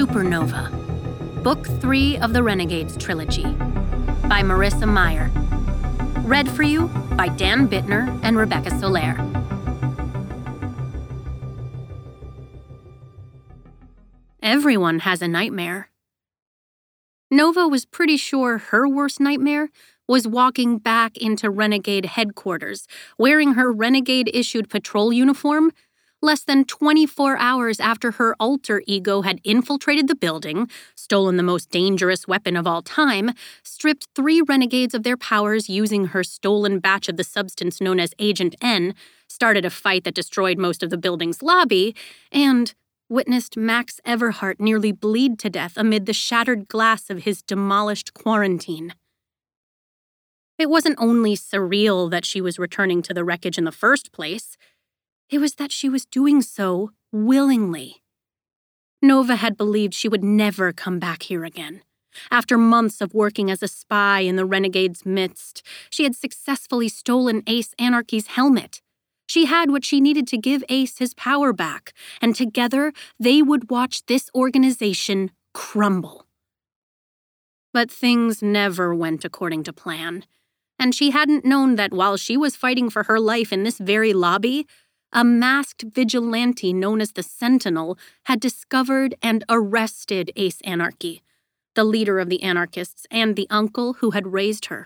Supernova, Book 3 of the Renegades Trilogy, by Marissa Meyer. Read for you by Dan Bittner and Rebecca Soler. Everyone has a nightmare. Nova was pretty sure her worst nightmare was walking back into Renegade headquarters, wearing her Renegade-issued patrol uniform, less than 24 hours after her alter ego had infiltrated the building, stolen the most dangerous weapon of all time, stripped 3 renegades of their powers using her stolen batch of the substance known as Agent N, started a fight that destroyed most of the building's lobby, and witnessed Max Everhart nearly bleed to death amid the shattered glass of his demolished quarantine. It wasn't only surreal that she was returning to the wreckage in the first place, it was that she was doing so willingly. Nova had believed she would never come back here again. After months of working as a spy in the Renegade's midst, she had successfully stolen Ace Anarchy's helmet. She had what she needed to give Ace his power back, and together they would watch this organization crumble. But things never went according to plan, and she hadn't known that while she was fighting for her life in this very lobby, a masked vigilante known as the Sentinel had discovered and arrested Ace Anarchy, the leader of the anarchists and the uncle who had raised her.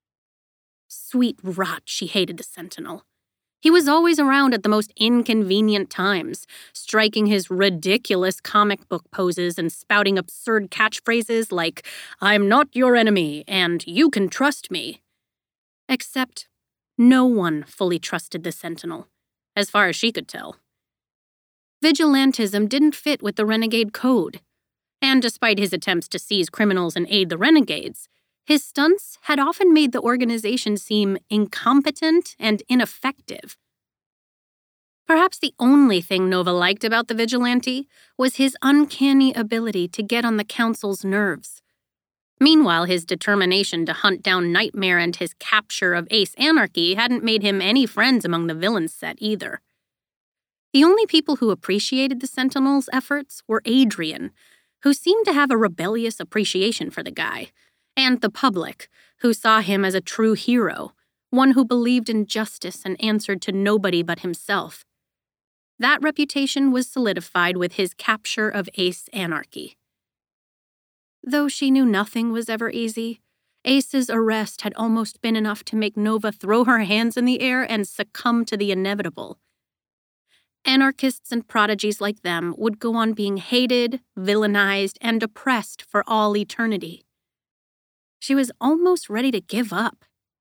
Sweet rot, she hated the Sentinel. He was always around at the most inconvenient times, striking his ridiculous comic book poses and spouting absurd catchphrases like, "I'm not your enemy," and "You can trust me." Except no one fully trusted the Sentinel, as far as she could tell. Vigilantism didn't fit with the Renegade Code, and despite his attempts to seize criminals and aid the Renegades, his stunts had often made the organization seem incompetent and ineffective. Perhaps the only thing Nova liked about the vigilante was his uncanny ability to get on the Council's nerves. Meanwhile, his determination to hunt down Nightmare and his capture of Ace Anarchy hadn't made him any friends among the villains set either. The only people who appreciated the Sentinel's efforts were Adrian, who seemed to have a rebellious appreciation for the guy, and the public, who saw him as a true hero, one who believed in justice and answered to nobody but himself. That reputation was solidified with his capture of Ace Anarchy. Though she knew nothing was ever easy, Ace's arrest had almost been enough to make Nova throw her hands in the air and succumb to the inevitable. Anarchists and prodigies like them would go on being hated, villainized, and oppressed for all eternity. She was almost ready to give up.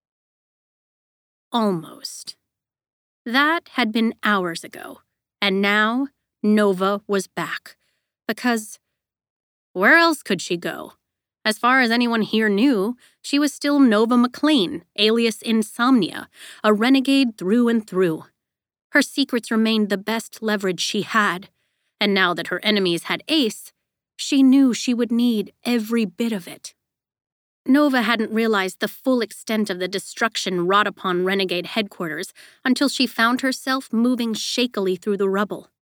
Almost. That had been hours ago, and now Nova was back, because where else could she go? As far as anyone here knew, she was still Nova McLean, alias Insomnia, a renegade through and through. Her secrets remained the best leverage she had, and now that her enemies had Ace, she knew she would need every bit of it. Nova hadn't realized the full extent of the destruction wrought upon Renegade headquarters until she found herself moving shakily through the rubble.